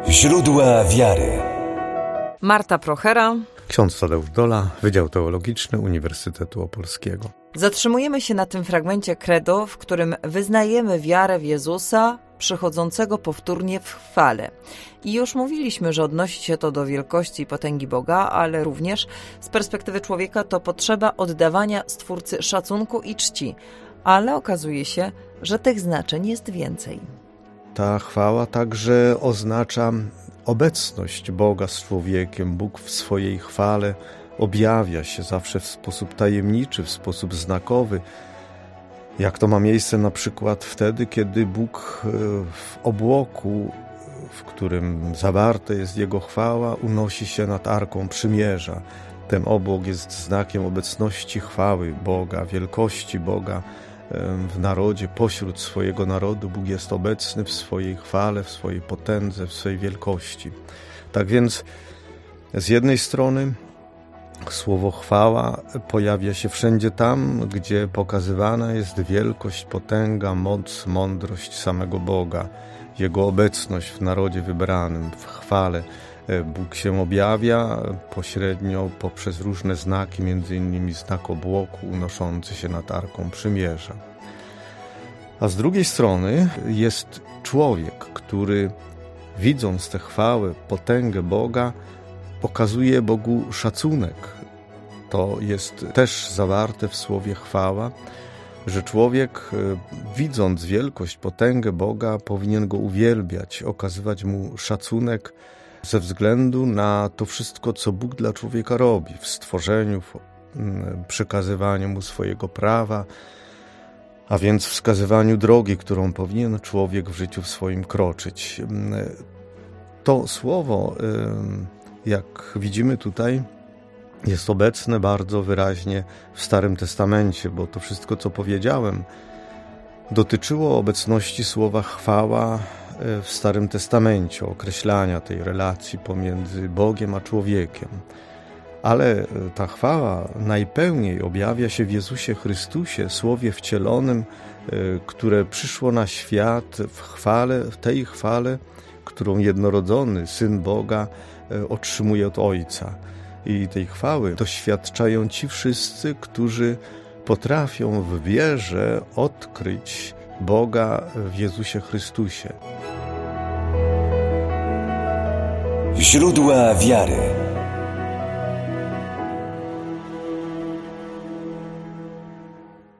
Źródła wiary. Marta Prochera, ksiądz Tadeusz Dola, Wydział Teologiczny Uniwersytetu Opolskiego. Zatrzymujemy się na tym fragmencie credo, w którym wyznajemy wiarę w Jezusa, przychodzącego powtórnie w chwale. I już mówiliśmy, że odnosi się to do wielkości i potęgi Boga, ale również z perspektywy człowieka to potrzeba oddawania Stwórcy szacunku i czci. Ale okazuje się, że tych znaczeń jest więcej. Ta chwała także oznacza obecność Boga z człowiekiem. Bóg w swojej chwale objawia się zawsze w sposób tajemniczy, w sposób znakowy. Jak to ma miejsce na przykład wtedy, kiedy Bóg w obłoku, w którym zawarta jest Jego chwała, unosi się nad Arką Przymierza. Ten obłok jest znakiem obecności chwały Boga, wielkości Boga w narodzie, pośród swojego narodu. Bóg jest obecny w swojej chwale, w swojej potędze, w swojej wielkości. Tak więc z jednej strony słowo chwała pojawia się wszędzie tam, gdzie pokazywana jest wielkość, potęga, moc, mądrość samego Boga, Jego obecność w narodzie wybranym, w chwale. Bóg się objawia pośrednio poprzez różne znaki, między innymi znak obłoku unoszący się nad Arką Przymierza. A z drugiej strony jest człowiek, który widząc tę chwałę, potęgę Boga, okazuje Bogu szacunek. To jest też zawarte w słowie chwała, że człowiek, widząc wielkość, potęgę Boga, powinien Go uwielbiać, okazywać Mu szacunek ze względu na to wszystko, co Bóg dla człowieka robi w stworzeniu, w przekazywaniu Mu swojego prawa, a więc wskazywaniu drogi, którą powinien człowiek w życiu swoim kroczyć. To słowo, jak widzimy tutaj, jest obecne bardzo wyraźnie w Starym Testamencie, bo to wszystko, co powiedziałem, dotyczyło obecności słowa chwała w Starym Testamencie, określania tej relacji pomiędzy Bogiem a człowiekiem. Ale ta chwała najpełniej objawia się w Jezusie Chrystusie, Słowie wcielonym, które przyszło na świat w chwale, w tej chwale, którą jednorodzony Syn Boga otrzymuje od Ojca. I tej chwały doświadczają ci wszyscy, którzy potrafią w wierze odkryć Boga w Jezusie Chrystusie. Źródła wiary.